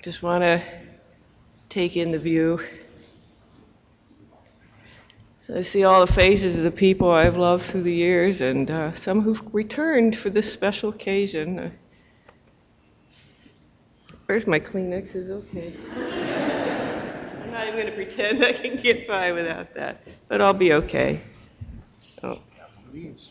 Just want to take in the view. So I see all the faces of the people I've loved through the years, and some who've returned for this special occasion. Where's my Kleenexes? Okay. I'm not even going to pretend I can get by without that, but I'll be okay. Oh. Please.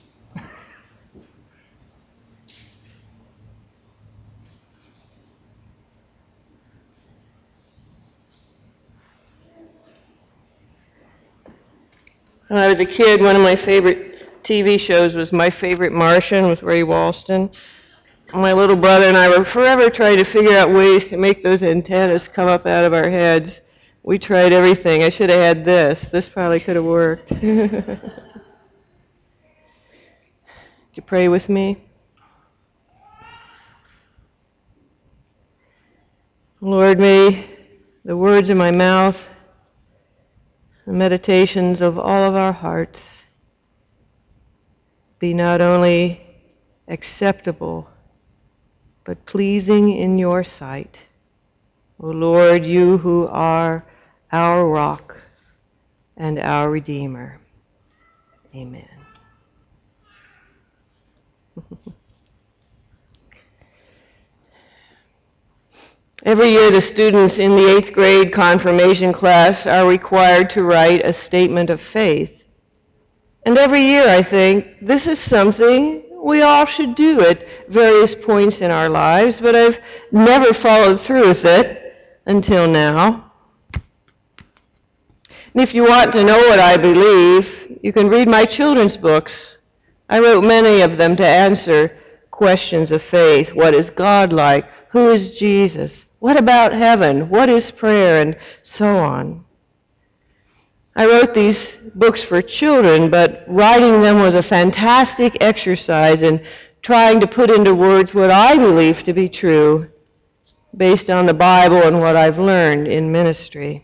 When I was a kid, one of my favorite TV shows was My Favorite Martian with Ray Walston. My little brother and I were forever trying to figure out ways to make those antennas come up out of our heads. We tried everything. I should have had this. This probably could have worked. Would you pray with me? Lord, may the words of my mouth, the meditations of all of our hearts be not only acceptable, but pleasing in your sight. O Lord, you who are our rock and our Redeemer. Amen. Every year, the students in the 8th grade confirmation class are required to write a statement of faith. And every year, I think, this is something we all should do at various points in our lives, but I've never followed through with it until now. And if you want to know what I believe, you can read my children's books. I wrote many of them to answer questions of faith. What is God like? Who is Jesus? What about heaven? What is prayer? And so on. I wrote these books for children, but writing them was a fantastic exercise in trying to put into words what I believe to be true based on the Bible and what I've learned in ministry.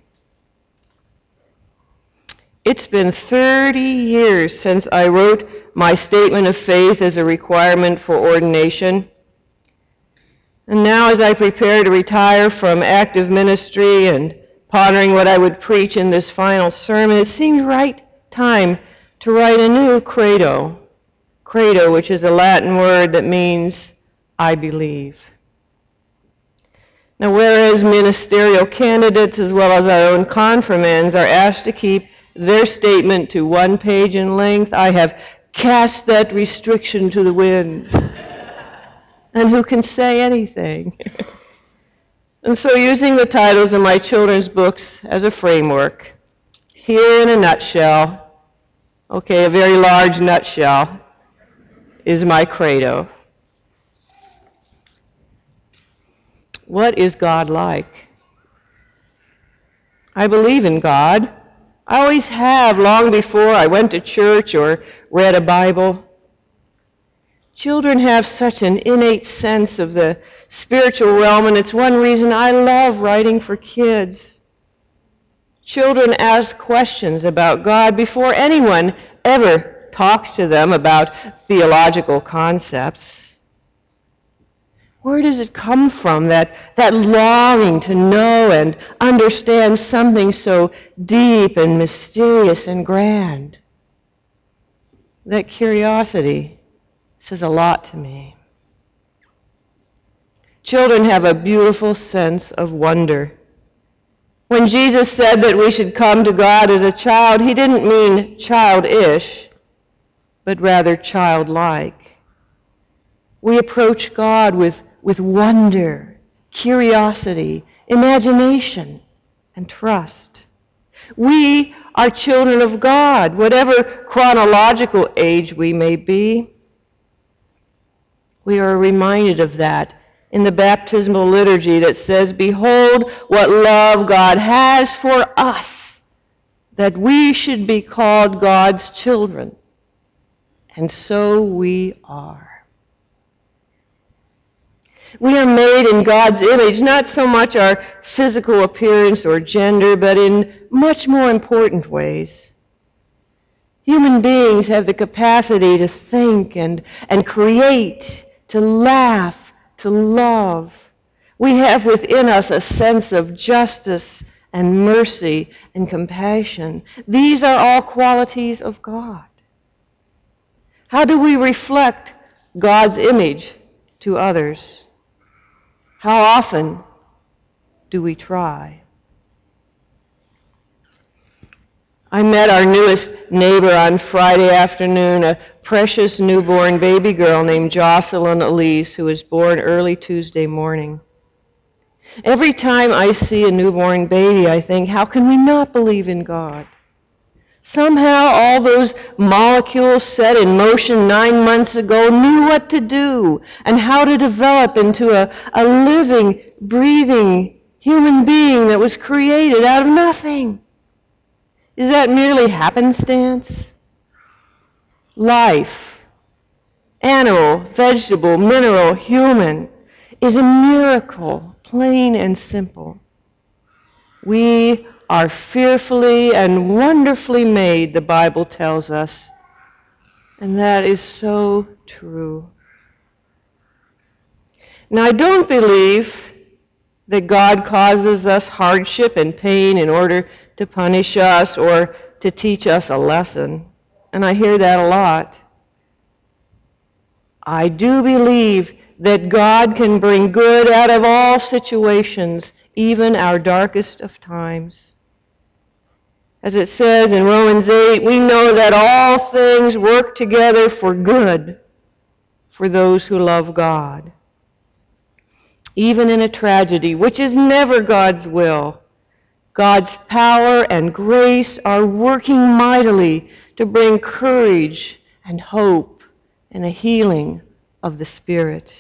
It's been 30 years since I wrote my statement of faith as a requirement for ordination. And now, as I prepare to retire from active ministry and pondering what I would preach in this final sermon, it seemed right time to write a new credo. Credo, which is a Latin word that means, I believe. Now, whereas ministerial candidates as well as our own confirmands are asked to keep their statement to 1 page in length, I have cast that restriction to the wind. And who can say anything? And so, using the titles of my children's books as a framework, here in a nutshell, okay, a very large nutshell, is my credo. What is God like? I believe in God. I always have, long before I went to church or read a Bible. Children have such an innate sense of the spiritual realm, and it's one reason I love writing for kids. Children ask questions about God before anyone ever talks to them about theological concepts. Where does it come from, that longing to know and understand something so deep and mysterious and grand? That curiosity says a lot to me. Children have a beautiful sense of wonder. When Jesus said that we should come to God as a child, he didn't mean childish, but rather childlike. We approach God with wonder, curiosity, imagination, and trust. We are children of God, whatever chronological age we may be. We are reminded of that in the baptismal liturgy that says, "Behold what love God has for us, that we should be called God's children." And so we are. We are made in God's image, not so much our physical appearance or gender, but in much more important ways. Human beings have the capacity to think and create, to laugh, to love. We have within us a sense of justice and mercy and compassion. These are all qualities of God. How do we reflect God's image to others? How often do we try? I met our newest neighbor on Friday afternoon, a precious newborn baby girl named Jocelyn Elise, who was born early Tuesday morning. Every time I see a newborn baby, I think, how can we not believe in God? Somehow all those molecules set in motion 9 months ago knew what to do and how to develop into a living, breathing human being that was created out of nothing. Is that merely happenstance? Life, animal, vegetable, mineral, human, is a miracle, plain and simple. We are fearfully and wonderfully made, the Bible tells us. And that is so true. Now, I don't believe that God causes us hardship and pain in order to punish us or to teach us a lesson. And I hear that a lot. I do believe that God can bring good out of all situations, even our darkest of times. As it says in Romans 8, we know that all things work together for good for those who love God. Even in a tragedy, which is never God's will, God's power and grace are working mightily to bring courage and hope and a healing of the Spirit.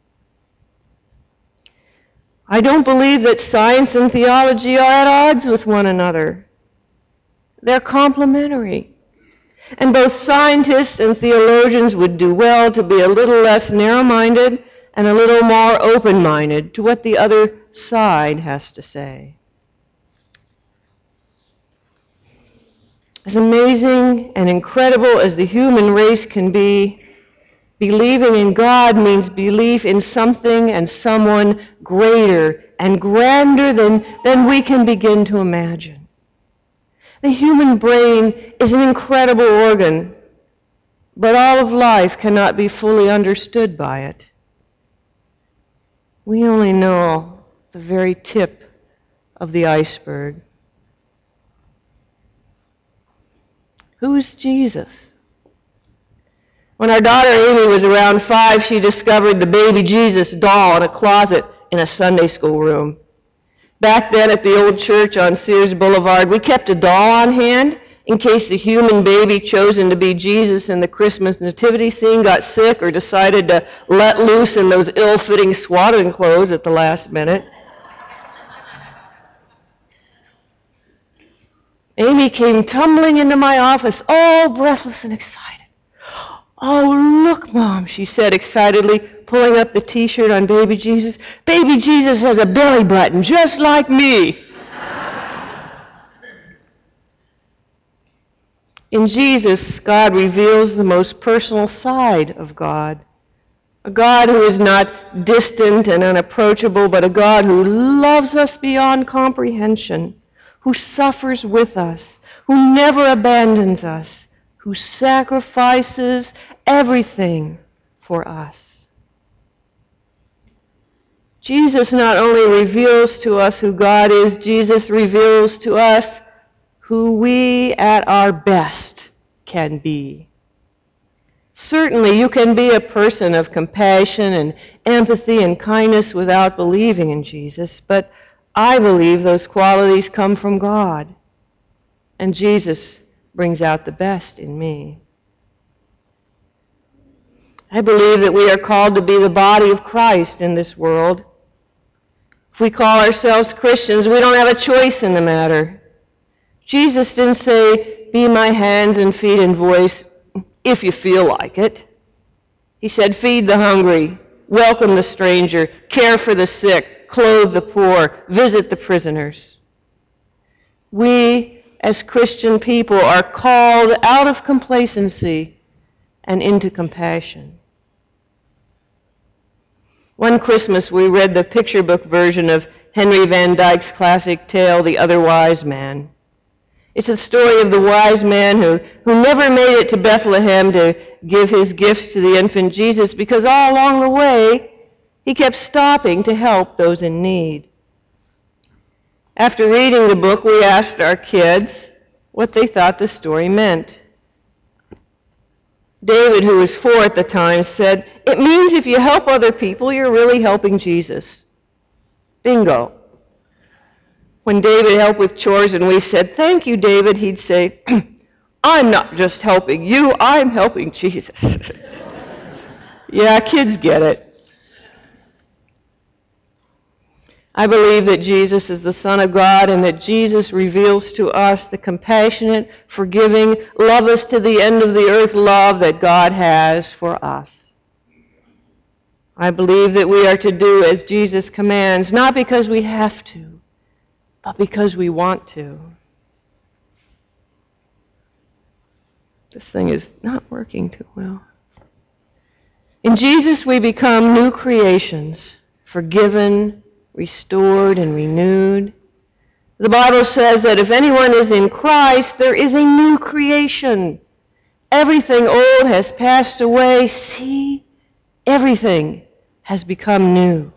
I don't believe that science and theology are at odds with one another. They're complementary. And both scientists and theologians would do well to be a little less narrow-minded and a little more open-minded to what the other side has to say. As amazing and incredible as the human race can be, believing in God means belief in something and someone greater and grander than we can begin to imagine. The human brain is an incredible organ, but all of life cannot be fully understood by it. We only know the very tip of the iceberg. Who's Jesus? When our daughter Amy was around 5, she discovered the baby Jesus doll in a closet in a Sunday school room. Back then at the old church on Sears Boulevard, we kept a doll on hand in case the human baby chosen to be Jesus in the Christmas nativity scene got sick or decided to let loose in those ill-fitting swaddling clothes at the last minute. Amy came tumbling into my office, all breathless and excited. "Oh, look, Mom," she said excitedly, pulling up the T-shirt on baby Jesus. "Baby Jesus has a belly button, just like me." In Jesus, God reveals the most personal side of God. A God who is not distant and unapproachable, but a God who loves us beyond comprehension, who suffers with us, who never abandons us, who sacrifices everything for us. Jesus not only reveals to us who God is, Jesus reveals to us who we at our best can be. Certainly you can be a person of compassion and empathy and kindness without believing in Jesus, but I believe those qualities come from God, and Jesus brings out the best in me. I believe that we are called to be the body of Christ in this world. If we call ourselves Christians, we don't have a choice in the matter. Jesus didn't say, "Be my hands and feet and voice if you feel like it." He said, "Feed the hungry, welcome the stranger, care for the sick, clothe the poor, visit the prisoners." We, as Christian people, are called out of complacency and into compassion. One Christmas we read the picture book version of Henry Van Dyke's classic tale, The Other Wise Man. It's the story of the wise man who never made it to Bethlehem to give his gifts to the infant Jesus because all along the way he kept stopping to help those in need. After reading the book, we asked our kids what they thought the story meant. David, who was 4 at the time, said, "It means if you help other people, you're really helping Jesus." Bingo. When David helped with chores and we said, "Thank you, David," he'd say, "I'm not just helping you, I'm helping Jesus." Yeah, kids get it. I believe that Jesus is the Son of God and that Jesus reveals to us the compassionate, forgiving, love us to the end of the earth love that God has for us. I believe that we are to do as Jesus commands, not because we have to, but because we want to. This thing is not working too well. In Jesus we become new creations, forgiven, restored, and renewed. The Bible says that if anyone is in Christ, there is a new creation. Everything old has passed away. See, everything has become new.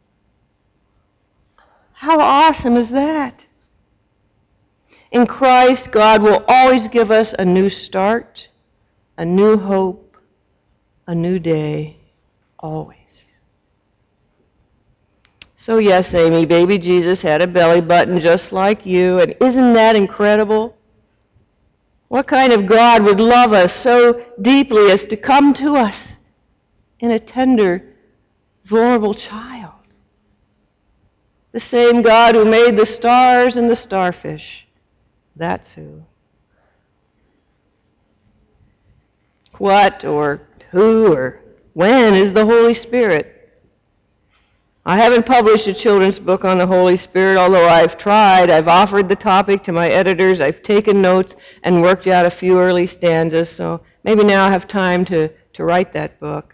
How awesome is that? In Christ, God will always give us a new start, a new hope, a new day, always. So yes, Amy, baby Jesus had a belly button just like you, and isn't that incredible? What kind of God would love us so deeply as to come to us in a tender, vulnerable child? The same God who made the stars and the starfish. That's who. What or who or when is the Holy Spirit? I haven't published a children's book on the Holy Spirit, although I've tried. I've offered the topic to my editors. I've taken notes and worked out a few early stanzas, so maybe now I have time to write that book.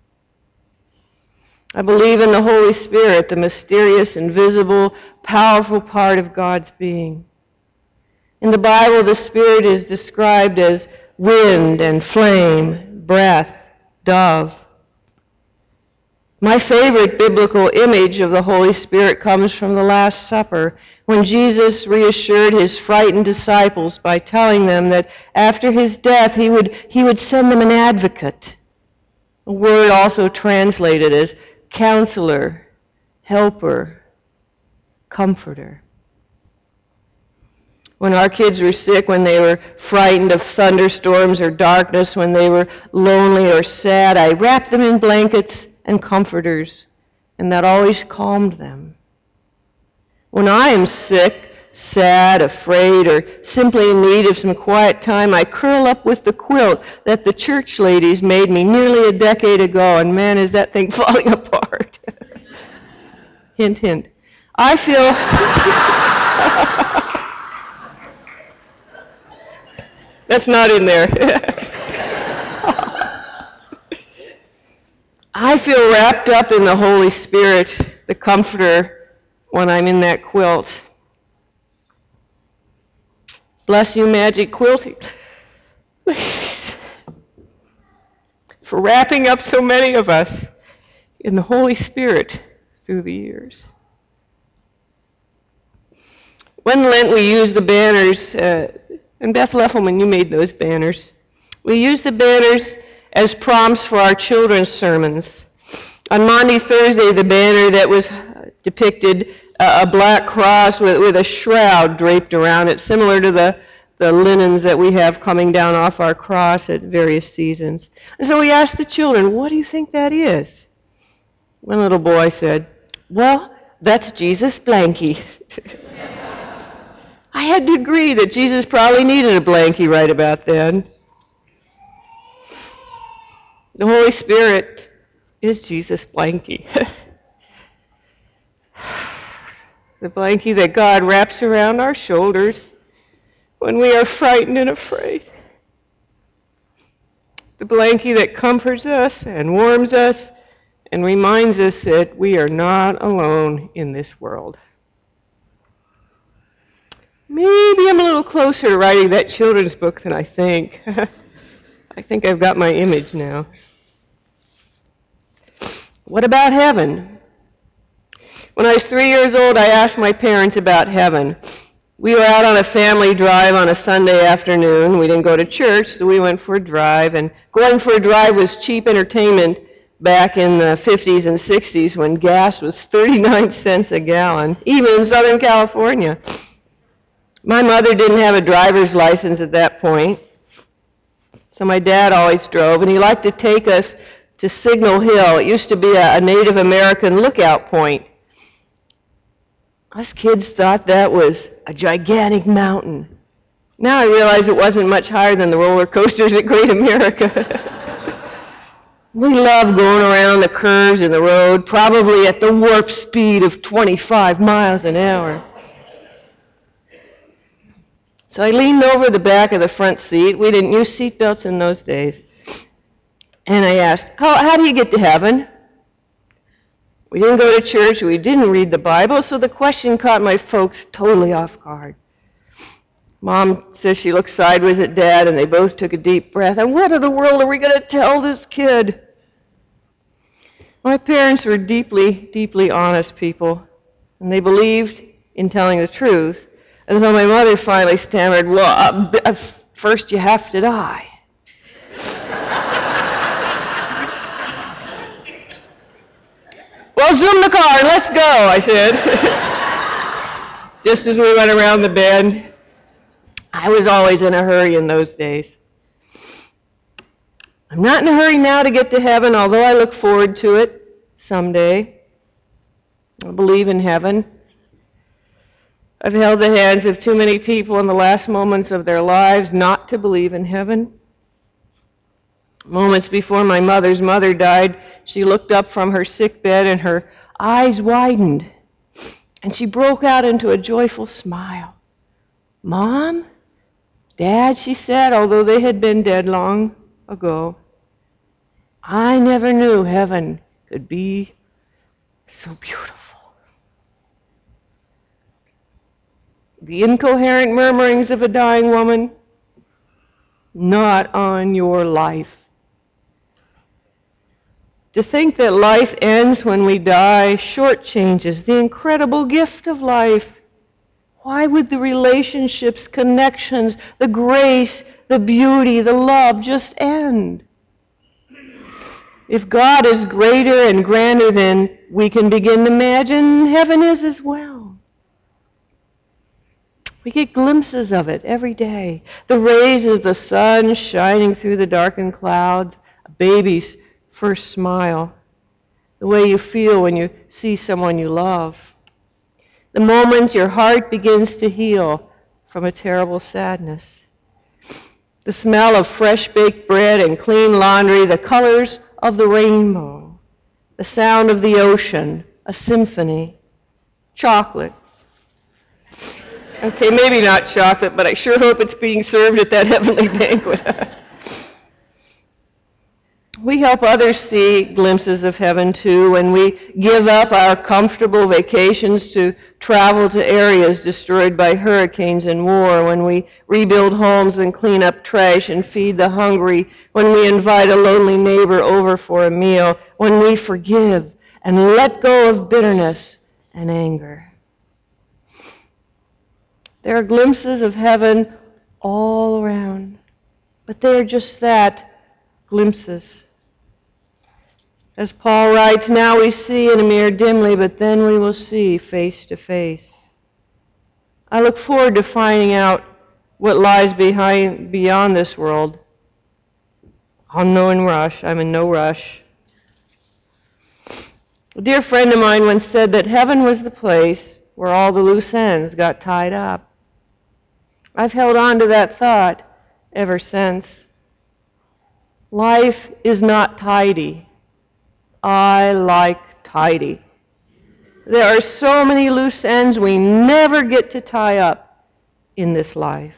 I believe in the Holy Spirit, the mysterious, invisible, powerful part of God's being. In the Bible, the Spirit is described as wind and flame, breath, dove. My favorite biblical image of the Holy Spirit comes from the Last Supper, when Jesus reassured his frightened disciples by telling them that after his death he would send them an advocate, a word also translated as counselor, helper, comforter. When our kids were sick, when they were frightened of thunderstorms or darkness, when they were lonely or sad, I wrapped them in blankets and comforters, and that always calmed them. When I am sick, sad, afraid, or simply in need of some quiet time, I curl up with the quilt that the church ladies made me nearly a decade ago, and man, is that thing falling apart. Hint, hint. I feel... That's not in there. I feel wrapped up in the Holy Spirit, the Comforter, when I'm in that quilt. Bless you, Magic Quilting, ladies, for wrapping up so many of us in the Holy Spirit through the years. One Lent we used the banners, and Beth Leffelman, you made those banners. We used the banners as prompts for our children's sermons. On Maundy Thursday, the banner that was depicted a black cross with a shroud draped around it, similar to the linens that we have coming down off our cross at various seasons. And so we asked the children, what do you think that is? One little boy said, well, that's Jesus blankie. I had to agree that Jesus probably needed a blankie right about then. The Holy Spirit is Jesus' blankie. The blankie that God wraps around our shoulders when we are frightened and afraid. The blankie that comforts us and warms us and reminds us that we are not alone in this world. Maybe I'm a little closer to writing that children's book than I think. I think I've got my image now. What about heaven? When I was 3 years old, I asked my parents about heaven. We were out on a family drive on a Sunday afternoon. We didn't go to church, so we went for a drive. And going for a drive was cheap entertainment back in the 50s and 60s when gas was 39 cents a gallon, even in Southern California. My mother didn't have a driver's license at that point, so my dad always drove, and he liked to take us to Signal Hill. It used to be a Native American lookout point. Us kids thought that was a gigantic mountain. Now I realize it wasn't much higher than the roller coasters at Great America. We loved going around the curves in the road, probably at the warp speed of 25 miles an hour. So I leaned over the back of the front seat. We didn't use seat belts in those days. And I asked, how do you get to heaven? We didn't go to church. We didn't read the Bible, so the question caught my folks totally off guard. Mom says she looked sideways at Dad, and they both took a deep breath. And what in the world are we going to tell this kid? My parents were deeply, deeply honest people, and they believed in telling the truth. And so my mother finally stammered, well, first you have to die. Well, zoom the car and let's go, I said. Just as we went around the bend. I was always in a hurry in those days. I'm not in a hurry now to get to heaven, although I look forward to it someday. I believe in heaven. I've held the hands of too many people in the last moments of their lives not to believe in heaven. Moments before my mother's mother died, she looked up from her sick bed and her eyes widened, and she broke out into a joyful smile. Mom? Dad, she said, although they had been dead long ago, I never knew heaven could be so beautiful. The incoherent murmurings of a dying woman, not on your life. To think that life ends when we die shortchanges the incredible gift of life. Why would the relationships, connections, the grace, the beauty, the love just end? If God is greater and grander than we can begin to imagine, heaven is as well. We get glimpses of it every day. The rays of the sun shining through the darkened clouds, a baby's first smile, the way you feel when you see someone you love, the moment your heart begins to heal from a terrible sadness, the smell of fresh baked bread and clean laundry, the colors of the rainbow, the sound of the ocean, a symphony, chocolate. Okay, maybe not chocolate, but I sure hope it's being served at that heavenly banquet. We help others see glimpses of heaven too when we give up our comfortable vacations to travel to areas destroyed by hurricanes and war, when we rebuild homes and clean up trash and feed the hungry, when we invite a lonely neighbor over for a meal, when we forgive and let go of bitterness and anger. There are glimpses of heaven all around, but they are just that, glimpses. As Paul writes, now we see in a mirror dimly, but then we will see face to face. I look forward to finding out what lies beyond this world. I'm in no rush. A dear friend of mine once said that heaven was the place where all the loose ends got tied up. I've held on to that thought ever since. Life is not tidy. I like tidy. There are so many loose ends we never get to tie up in this life.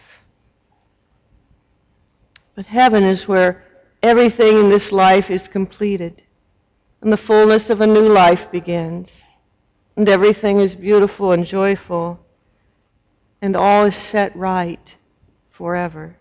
But heaven is where everything in this life is completed. and the fullness of a new life begins, and everything is beautiful and joyful, and all is set right forever.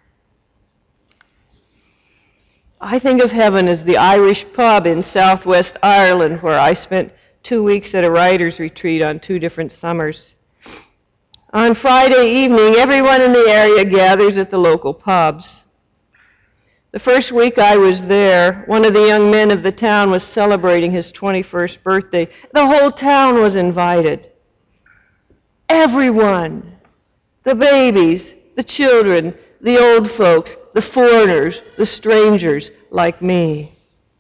I think of heaven as the Irish pub in southwest Ireland where I spent 2 weeks at a writer's retreat on 2 different summers. On Friday evening, everyone in the area gathers at the local pubs. The first week I was there, one of the young men of the town was celebrating his 21st birthday. The whole town was invited. Everyone. The babies, the children, the old folks, the foreigners, the strangers like me.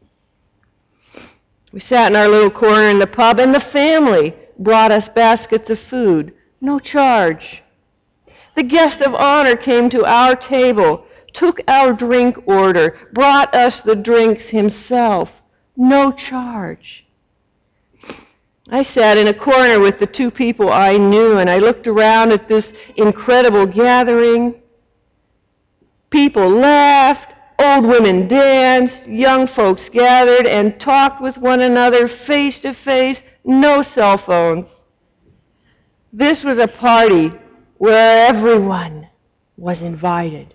We sat in our little corner in the pub, and the family brought us baskets of food, no charge. The guest of honor came to our table, took our drink order, brought us the drinks himself, no charge. I sat in a corner with the 2 people I knew, and I looked around at this incredible gathering. People laughed, old women danced, young folks gathered and talked with one another face to face, no cell phones. This was a party where everyone was invited.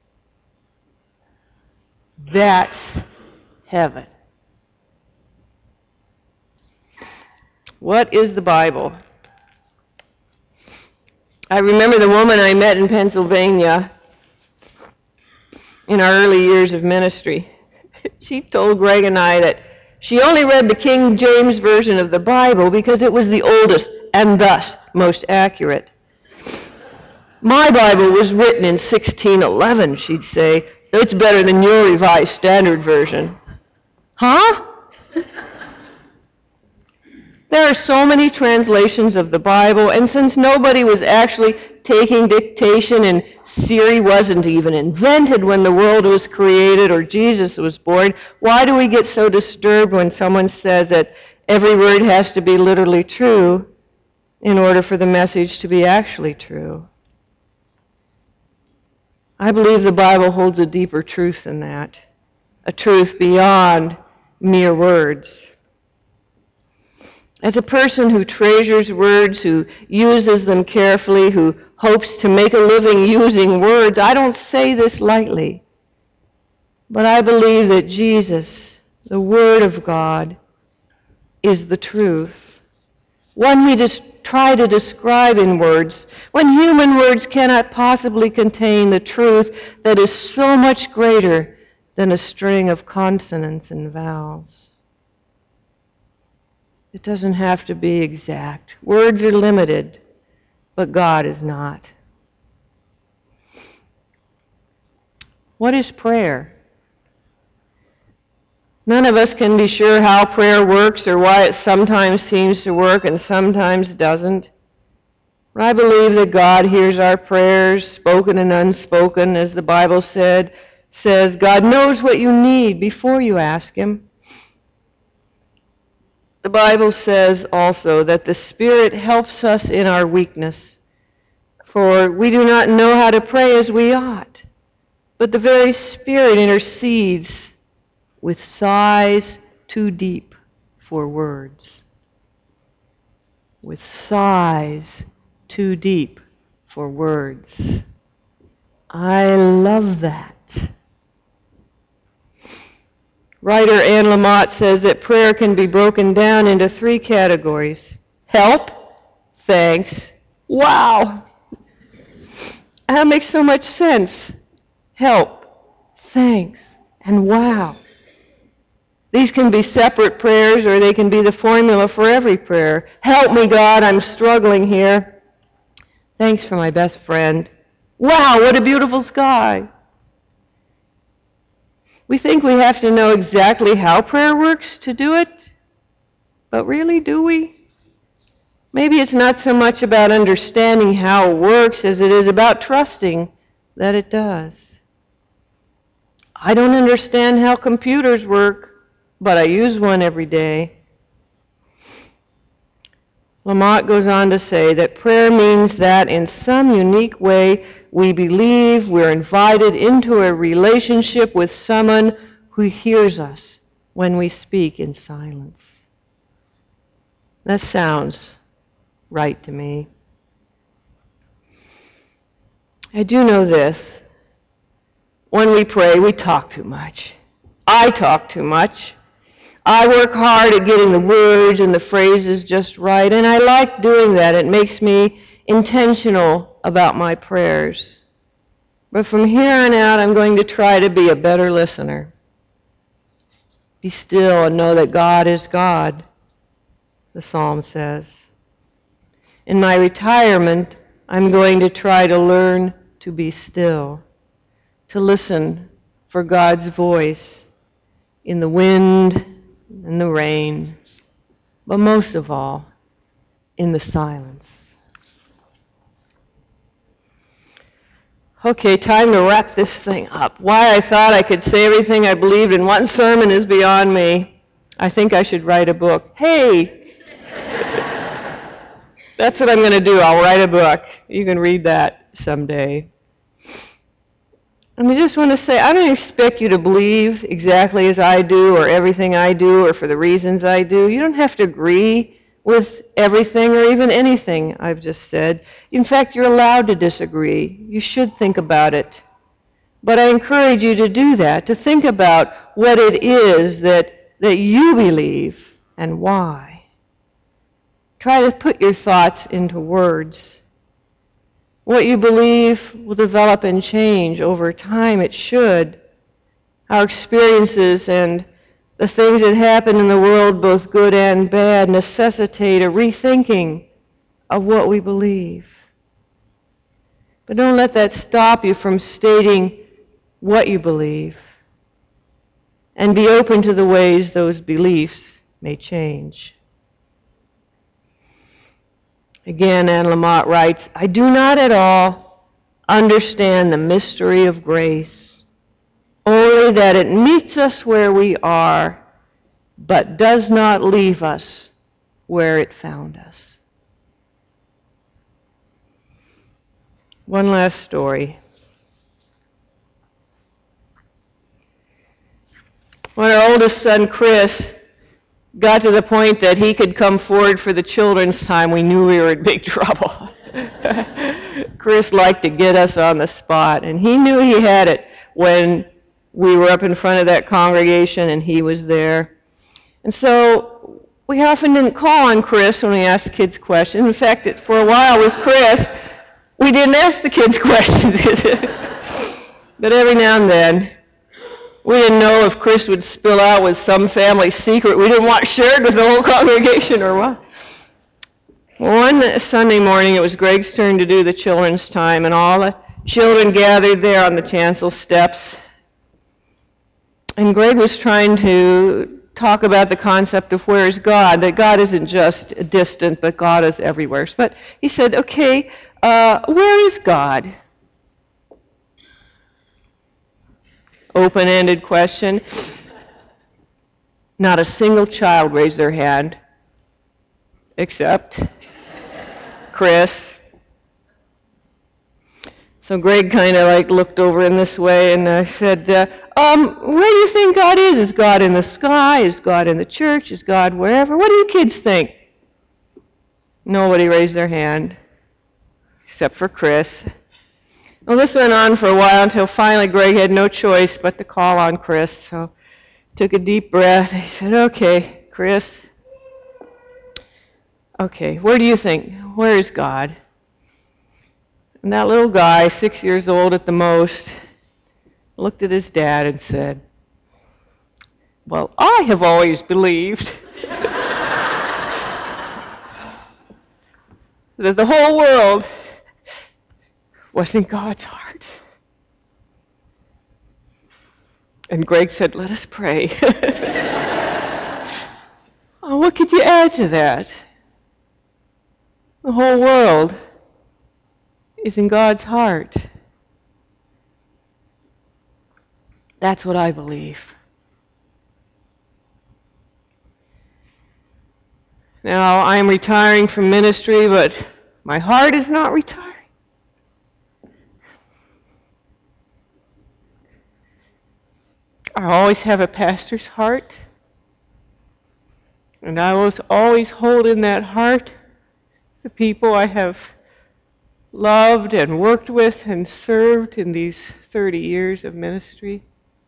That's heaven. What is the Bible? I remember the woman I met in Pennsylvania in our early years of ministry. She told Greg and I that she only read the King James Version of the Bible because it was the oldest and thus most accurate. My Bible was written in 1611, she'd say. It's better than your Revised Standard Version. Huh? There are so many translations of the Bible, and since nobody was actually taking dictation and Siri wasn't even invented when the world was created or Jesus was born, why do we get so disturbed when someone says that every word has to be literally true in order for the message to be actually true? I believe the Bible holds a deeper truth than that, a truth beyond mere words. As a person who treasures words, who uses them carefully, who hopes to make a living using words, I don't say this lightly. But I believe that Jesus, the Word of God, is the truth. One we just try to describe in words, when human words cannot possibly contain the truth that is so much greater than a string of consonants and vowels. It doesn't have to be exact. Words are limited, but God is not. What is prayer? None of us can be sure how prayer works or why it sometimes seems to work and sometimes doesn't. But I believe that God hears our prayers, spoken and unspoken, as the Bible says God knows what you need before you ask Him. The Bible says also that the Spirit helps us in our weakness, for we do not know how to pray as we ought, but the very Spirit intercedes with sighs too deep for words. With sighs too deep for words. I love that. Writer Anne Lamott says that prayer can be broken down into 3 categories. Help, thanks, wow. That makes so much sense. Help, thanks, and wow. These can be separate prayers or they can be the formula for every prayer. Help me, God, I'm struggling here. Thanks for my best friend. Wow, what a beautiful sky. We think we have to know exactly how prayer works to do it, but really, do we? Maybe it's not so much about understanding how it works as it is about trusting that it does. I don't understand how computers work, but I use one every day. Lamott goes on to say that prayer means that in some unique way we believe we're invited into a relationship with someone who hears us when we speak in silence. That sounds right to me. I do know this. When we pray, we talk too much. I talk too much. I work hard at getting the words and the phrases just right, and I like doing that. It makes me intentional about my prayers. But from here on out, I'm going to try to be a better listener. Be still and know that God is God, the psalm says. In my retirement, I'm going to try to learn to be still, to listen for God's voice in the wind and the rain, but most of all, in the silence. Okay, time to wrap this thing up. Why I thought I could say everything I believed in one sermon is beyond me. I think I should write a book. Hey! That's what I'm going to do. I'll write a book. You can read that someday. And I just want to say, I don't expect you to believe exactly as I do, or everything I do, or for the reasons I do. You don't have to agree with everything or even anything I've just said. In fact, you're allowed to disagree. You should think about it. But I encourage you to do that, to think about what it is that you believe and why. Try to put your thoughts into words. What you believe will develop and change over time. It should. Our experiences and the things that happen in the world, both good and bad, necessitate a rethinking of what we believe. But don't let that stop you from stating what you believe, and be open to the ways those beliefs may change. Again, Anne Lamott writes, I do not at all understand the mystery of grace, only that it meets us where we are, but does not leave us where it found us. One last story. When our oldest son, Chris, got to the point that he could come forward for the children's time, we knew we were in big trouble. Chris liked to get us on the spot, and he knew he had it when we were up in front of that congregation and he was there. And so we often didn't call on Chris when we asked kids questions. In fact, for a while with Chris, we didn't ask the kids questions. But every now and then, we didn't know if Chris would spill out with some family secret we didn't want shared with the whole congregation or what. Well, one Sunday morning, it was Greg's turn to do the children's time, and all the children gathered there on the chancel steps. And Greg was trying to talk about the concept of where is God, that God isn't just distant, but God is everywhere. But he said, okay, where is God? Open-ended question. Not a single child raised their hand, except Chris. So Greg kind of looked over in this way and said, where do you think God is? Is God in the sky? Is God in the church? Is God wherever? What do you kids think? Nobody raised their hand, except for Chris. Well, this went on for a while until finally Greg had no choice but to call on Chris. So took a deep breath. He said, okay, Chris. Okay, where do you think? Where is God? And that little guy, 6 years old at the most, looked at his dad and said, well, I have always believed that the whole world was in God's heart. And Greg said, let us pray. Oh, what could you add to that? The whole world is in God's heart. That's what I believe. Now, I'm retiring from ministry, but my heart is not retiring. I always have a pastor's heart. And I will always hold in that heart the people I have loved and worked with and served in these 30 years of ministry.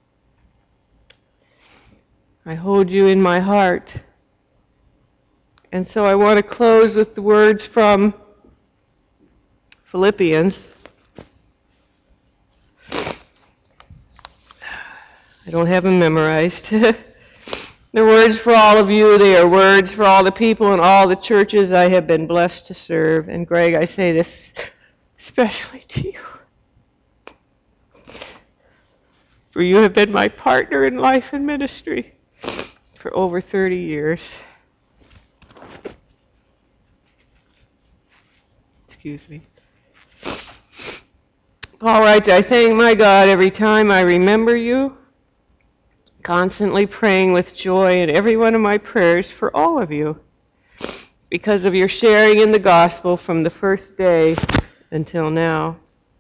I hold you in my heart. And so I want to close with the words from Philippians. I don't have them memorized. They're words for all of you. They are words for all the people in all the churches I have been blessed to serve. And Greg, I say this especially to you. For you have been my partner in life and ministry for over 30 years. Excuse me. Paul writes, I thank my God every time I remember you, constantly praying with joy in every one of my prayers for all of you, because of your sharing in the gospel from the first day until now.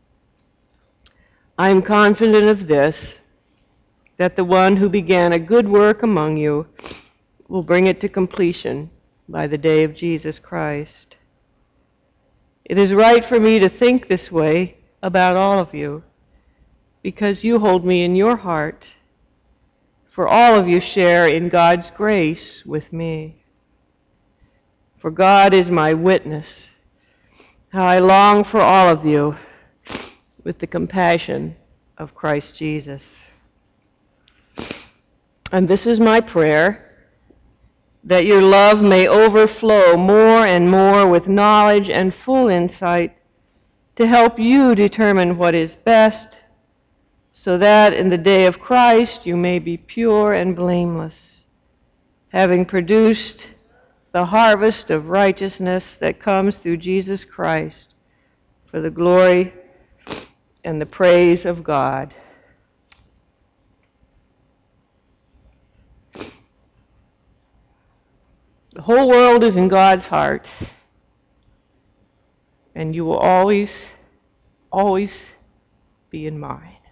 I am confident of this, that the one who began a good work among you will bring it to completion by the day of Jesus Christ. It is right for me to think this way about all of you, because you hold me in your heart, for all of you share in God's grace with me. For God is my witness, how I long for all of you with the compassion of Christ Jesus. And this is my prayer, that your love may overflow more and more with knowledge and full insight to help you determine what is best, so that in the day of Christ you may be pure and blameless, having produced the harvest of righteousness that comes through Jesus Christ for the glory and the praise of God. The whole world is in God's heart, and you will always, always be in mine.